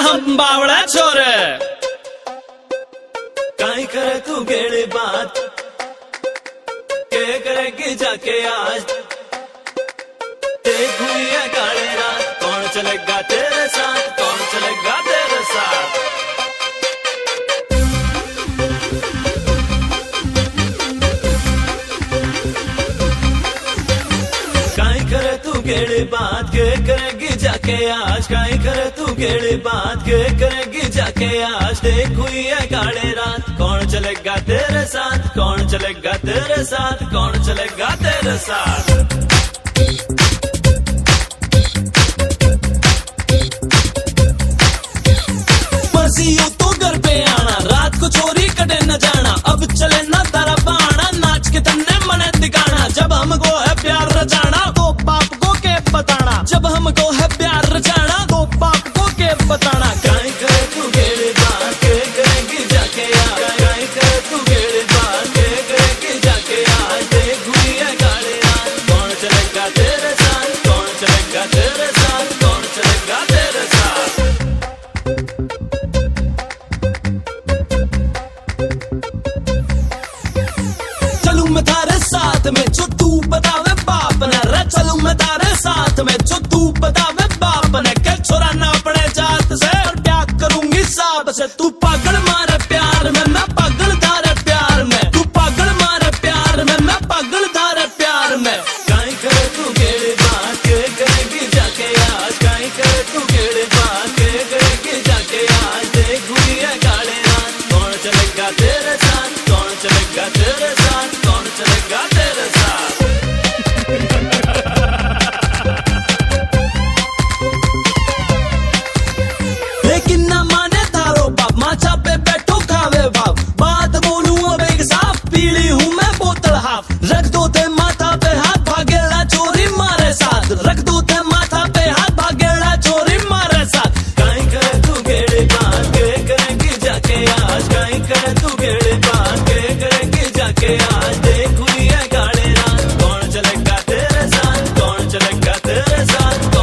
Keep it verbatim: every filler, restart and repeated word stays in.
हम बावड़ा छोरे। काई करे तू गेड़ी बात के करेगी जाके आज, देख हुई है काले रात, कौन चलेगा तेरे साथ, कौन चलेगा तेरे साथ। काई करे तू गेड़ी बात के करेगी जाके आज, काई करे तू गेड़ी बात के करेगी जाके आज, देख हुई है काले रात, कौन चलेगा तेरे साथ, कौन चलेगा तेरे साथ, कौन चलेगा तेरे साथ। मर्जी हो तो घर पे आना, रात को चोरी कटे न जाना, अब चले ना तारा बहाना, नाच के तन्ने मने दिखाना, जब हमको है प्यार रचाना तो बाप को के बताना, जब हमको है प्यार रचाना तो बाप को के बताना। काई करे तू गेड़ी बात के करेगी जाके आज, काई करे तू गेड़ी बात के करेगी जाके आज, देख हुई है काली रात, कौन चलेगा तेरे साथ, कौन चलेगा तेरे साथ, कौन चलेगा तेरे साथ। चलूं मैं तारे साथ में जो तू बतावे बाप ने, रे चलूं मैं तारे साथ में जो तू बतावे बाप ने, के छोरा ना पड़े जात से और प्यार करूंगी साब से, तू पागल मारे प्यार में, मैं पागल धारे प्यार में, तू पागल मारे प्यार में, मैं पागल धारे प्यार में। काई करे तू गेड़ी बात के करेगी जाके आज, काई करे तू गेड़ी बात के करेगी जाके आज, देख हुई है काले रात, कौन चलेगा तेरे साथ, कौन चलेगा तेरे साथ, कौन चलेगा तेरे साथ। लेकिन ना माने तारो बाप, माचा पे बैठो खावे बाप, बात बोलूं अब एक साफ, पीली हूँ मैं बोतल हाफ, रख दो ते माथा पे हाथ, भागेला चोरी मारे साथ, रख दो ते माथा पे हाथ, भागेला चोरी मारे साथ। काई करे तू गेड़ी बात के करेगी जाके आज, काई करे तू गेड़ी बात के करेगी जाके आज, देख हुई है काले रात, कौन चलेगा तेरे साथ, कौन चलेगा तेरे साथ।